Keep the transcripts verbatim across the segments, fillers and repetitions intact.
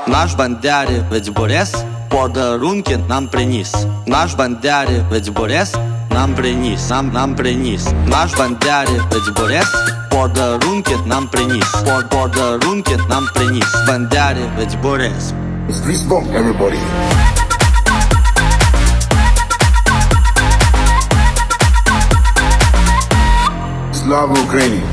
Наш бандерівець Борис подарунки нам приніс. Наш бандерівець Борис нам приніс, нам, нам приніс. Наш бандерівець Борис подарунки нам приніс. Под подарунки нам приніс. Бандерівець Борис. Fist bump, everybody. Slava Ukraini.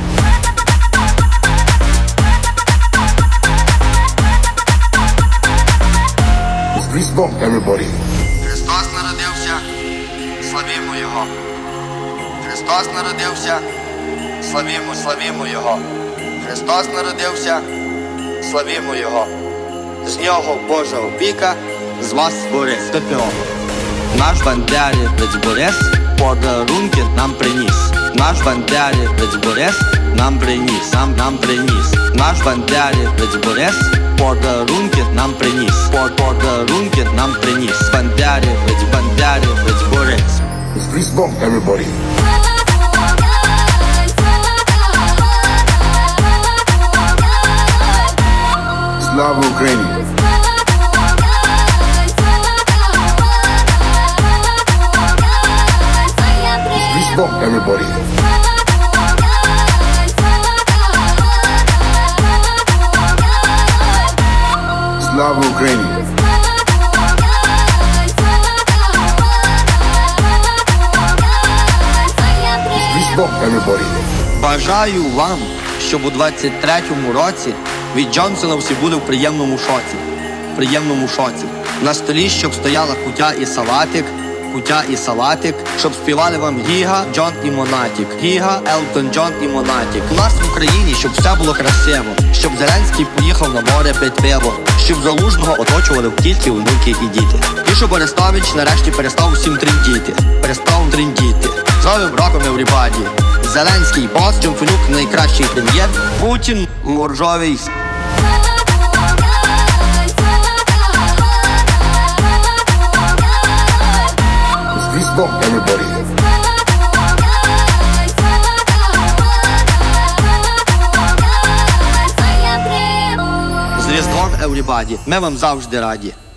Fist bump, everybody. Христос народився, славімо Його. Христос народився, славімо, славімо Його. Христос народився, славімо Його. З нього Божа опіка, з вас Борис. ТПО. Наш бандерівець Борис подарунки нам приніс. Наш бандерівець Борис нам приніс, нам, нам приніс. Наш бандерівець Борис подарунки нам приніс. Под подарунки нам приніс. Бандерівець, бандерівець Борис. Fist bump, everybody. Slava Ukraini. Fist bump, everybody. Slava Ukraini. Fist bump, everybody. Бажаю вам, щоб у двадцять третьому році від Джонсона всі були в приємному шоці. В приємному шоці. На столі, щоб стояла кутя і салатик, кутя і салатик, щоб співали вам Гіга, Джон і Монатік. Гіга, Елтон Джон і Монатік. У нас в Україні, щоб все було красиво, щоб Зеленський поїхав на море пить пиво, щоб Залужного оточували в тільки онуки і діти. І щоб Арестович нарешті перестав усім трендіти. Перестав трендіти. З новим роком еврібаді. Зеленський бос, Джонсонюк найкращий прем'єр, Путін моржовий. Fist bump, everybody. З Різдвом, еврібаді. Ми вам завжди раді.